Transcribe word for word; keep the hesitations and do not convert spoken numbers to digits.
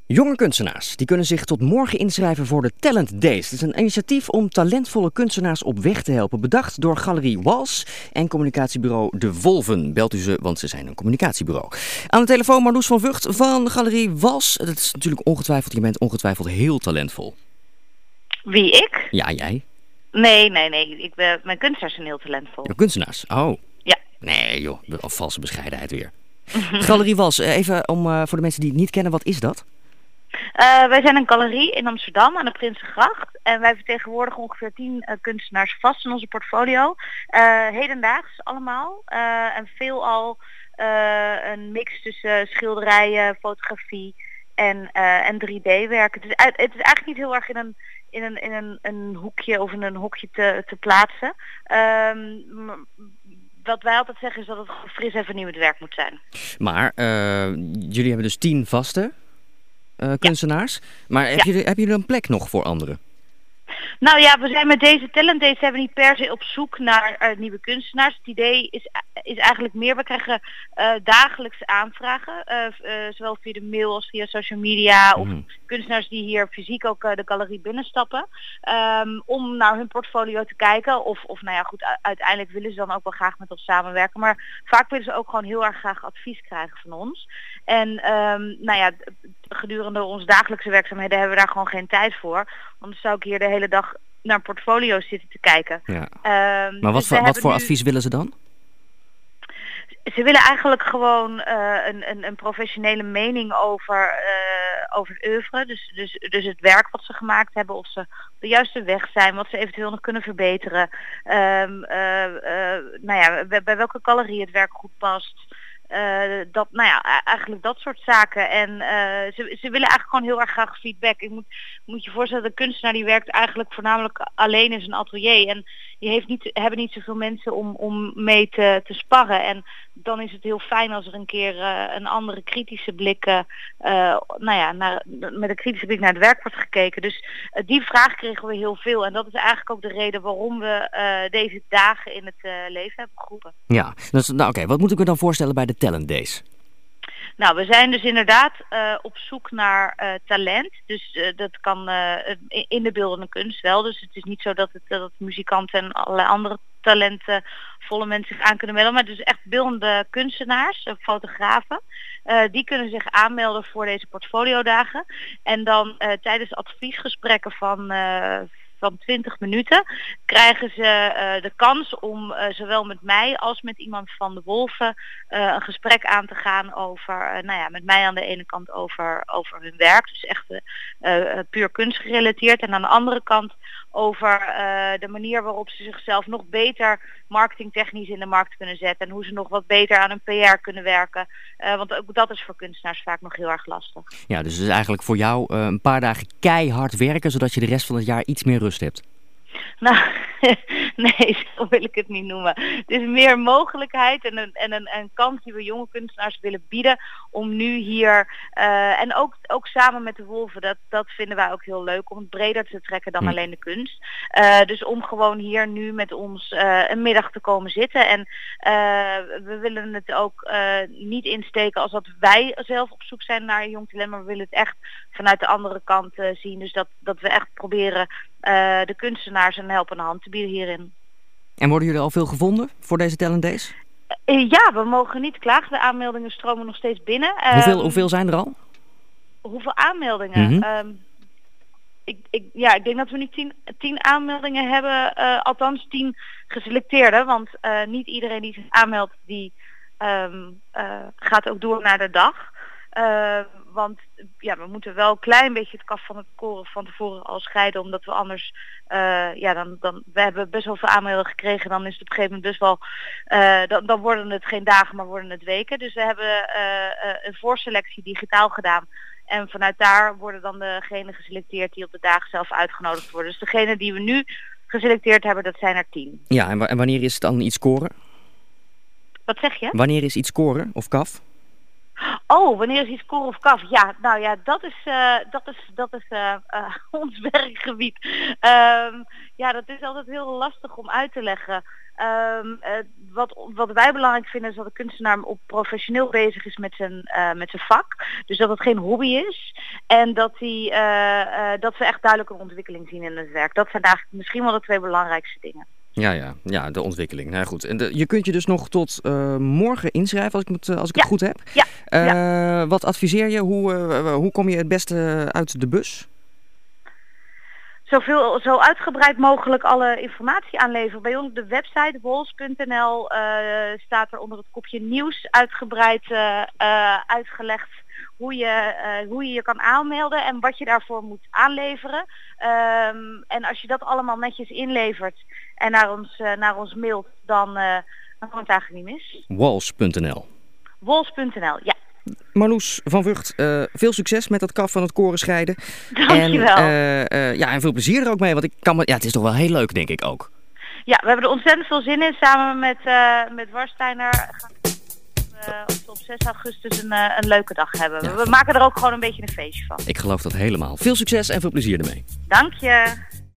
Jonge kunstenaars die kunnen zich tot morgen inschrijven voor de Talent Days. Het is een initiatief om talentvolle kunstenaars op weg te helpen. Bedacht door Galerie Wals en communicatiebureau De Wolven. Belt u ze, want ze zijn een communicatiebureau. Aan de telefoon Marloes van Vught van Galerie Wals. Dat is natuurlijk ongetwijfeld, je bent ongetwijfeld heel talentvol. Wie, ik? Ja, jij? Nee, nee, nee. Ik ben, mijn kunstenaars zijn heel talentvol. Ja, kunstenaars? Oh. Ja. Nee joh, al valse bescheidenheid weer. Galerie Wals, even om uh, voor de mensen die het niet kennen, wat is dat? Uh, wij zijn een galerie in Amsterdam aan de Prinsengracht. En wij vertegenwoordigen ongeveer tien uh, kunstenaars vast in onze portfolio. Uh, hedendaags allemaal. Uh, en veelal uh, een mix tussen schilderijen, fotografie en, uh, en drie D-werk. Het is, het is eigenlijk niet heel erg in een, in een, in een, een hoekje of in een hokje te, te plaatsen. Um, Wat wij altijd zeggen is dat het fris en vernieuwend werk moet zijn. Maar uh, jullie hebben dus tien vaste uh, kunstenaars. Ja. Maar heb, ja. jullie, hebben jullie een plek nog voor anderen? Nou ja, we zijn met deze Talent Days zijn we niet per se op zoek naar uh, nieuwe kunstenaars. Het idee is, is eigenlijk meer, we krijgen uh, dagelijks aanvragen. Uh, uh, zowel via de mail als via social media. Of mm. kunstenaars die hier fysiek ook uh, de galerie binnenstappen. Um, om naar hun portfolio te kijken. Of, of nou ja goed, u- uiteindelijk willen ze dan ook wel graag met ons samenwerken. Maar vaak willen ze ook gewoon heel erg graag advies krijgen van ons. En um, nou ja, gedurende onze dagelijkse werkzaamheden hebben we daar gewoon geen tijd voor. Anders zou ik hier de hele dag naar portfolio's zitten te kijken. Ja. Um, maar wat, dus voor, wat voor nu... advies willen ze dan? Ze willen eigenlijk gewoon uh, een, een, een professionele mening over, uh, over het oeuvre. Dus, dus, dus het werk wat ze gemaakt hebben, of ze op de juiste weg zijn, wat ze eventueel nog kunnen verbeteren. Um, uh, uh, nou ja, bij, bij welke galerie het werk goed past. Uh, dat, nou ja, eigenlijk dat soort zaken. En uh, ze, ze willen eigenlijk gewoon heel erg graag feedback. Ik moet, moet je voorstellen, de kunstenaar die werkt eigenlijk voornamelijk alleen in zijn atelier. En die heeft niet, hebben niet zoveel mensen om, om mee te, te sparren. En dan is het heel fijn als er een keer uh, een andere kritische blik, uh, nou ja, naar, met een kritische blik naar het werk wordt gekeken. Dus uh, die vraag kregen we heel veel. En dat is eigenlijk ook de reden waarom we uh, deze dagen in het uh, leven hebben geroepen. Ja, dus, nou oké, okay. Wat moet ik me dan voorstellen bij de Talent Days? Nou, we zijn dus inderdaad uh, op zoek naar uh, talent. Dus uh, dat kan uh, in de beeldende kunst wel. Dus het is niet zo dat het, dat het muzikanten en allerlei andere talentvolle mensen zich aan kunnen melden. Maar dus echt beeldende kunstenaars, uh, fotografen. Uh, die kunnen zich aanmelden voor deze portfoliodagen. En dan uh, tijdens adviesgesprekken van... Uh, van twintig minuten krijgen ze uh, de kans om uh, zowel met mij als met iemand van de Wolven uh, een gesprek aan te gaan over, uh, nou ja, met mij aan de ene kant over, over hun werk, dus echt uh, uh, puur kunstgerelateerd, en aan de andere kant over uh, de manier waarop ze zichzelf nog beter marketingtechnisch in de markt kunnen zetten en hoe ze nog wat beter aan hun P R kunnen werken. Uh, want ook dat is voor kunstenaars vaak nog heel erg lastig. Ja, dus het is eigenlijk voor jou uh, een paar dagen keihard werken, zodat je de rest van het jaar iets meer rust hebt. Nou, nee, zo wil ik het niet noemen. Het is meer mogelijkheid en een, en een, een kans die we jonge kunstenaars willen bieden om nu hier, uh, en ook, ook samen met de Wolven, dat, dat vinden wij ook heel leuk, om het breder te trekken dan hm. alleen de kunst. Uh, dus om gewoon hier nu met ons uh, een middag te komen zitten. En uh, we willen het ook uh, niet insteken als dat wij zelf op zoek zijn naar een jong talent, maar we willen het echt vanuit de andere kant uh, zien. Dus dat, dat we echt proberen uh, de kunstenaars een helpende hand te bieden hierin. En worden jullie al veel gevonden voor deze Talent Days? Uh, ja, we mogen niet klagen. De aanmeldingen stromen nog steeds binnen. Hoeveel, um, hoeveel zijn er al? Hoeveel aanmeldingen? Mm-hmm. Um, ik, ik, ja, ik denk dat we nu tien, tien aanmeldingen hebben, uh, althans tien geselecteerde. Want uh, niet iedereen die zich aanmeldt, die um, uh, gaat ook door naar de dag. Uh, want ja, we moeten wel een klein beetje het kaf van het koren van tevoren al scheiden, omdat we anders, uh, ja, dan, dan, we hebben best wel veel aanmeldingen gekregen, dan is het op een gegeven moment best wel, uh, dan, dan worden het geen dagen, maar worden het weken. Dus we hebben uh, uh, een voorselectie digitaal gedaan. En vanuit daar worden dan degenen geselecteerd die op de dagen zelf uitgenodigd worden. Dus degene die we nu geselecteerd hebben, dat zijn er tien. Ja, en, w- en wanneer is het dan iets scoren? Wat zeg je? Wanneer is iets scoren of kaf? Oh, wanneer is iets koor of kaf? Ja, nou ja, dat is, uh, dat is, dat is uh, uh, ons werkgebied. Um, ja, dat is altijd heel lastig om uit te leggen. Um, uh, wat, wat wij belangrijk vinden is dat de kunstenaar op professioneel bezig is met zijn, uh, met zijn vak. Dus dat het geen hobby is. En dat, hij, uh, uh, dat we echt duidelijk een ontwikkeling zien in het werk. Dat zijn eigenlijk misschien wel de twee belangrijkste dingen. Ja, ja, ja, de ontwikkeling. Nou goed. En de, je kunt je dus nog tot uh, morgen inschrijven, als ik, het, als ik ja. het goed heb. Ja. Uh, ja. Wat adviseer je? Hoe, uh, hoe kom je het beste uit de bus? Zoveel, zo uitgebreid mogelijk alle informatie aanleveren. Bij ons op de website wols punt n l uh, staat er onder het kopje nieuws uitgebreid uh, uh, uitgelegd hoe je, uh, hoe je je kan aanmelden en wat je daarvoor moet aanleveren. Um, en als je dat allemaal netjes inlevert en naar ons, uh, naar ons mailt, dan, uh, dan kan het eigenlijk niet mis. wols punt n l wols punt n l, ja. Marloes van Vught, uh, veel succes met dat kaf van het koren scheiden. Dankjewel. En, uh, uh, ja, en veel plezier er ook mee, want ik kan me, ja, het is toch wel heel leuk, denk ik ook. Ja, we hebben er ontzettend veel zin in. Samen met, uh, met Warsteiner gaan we uh, op zes augustus een, uh, een leuke dag hebben. Ja. We maken er ook gewoon een beetje een feestje van. Ik geloof dat helemaal. Veel succes en veel plezier ermee. Dank je.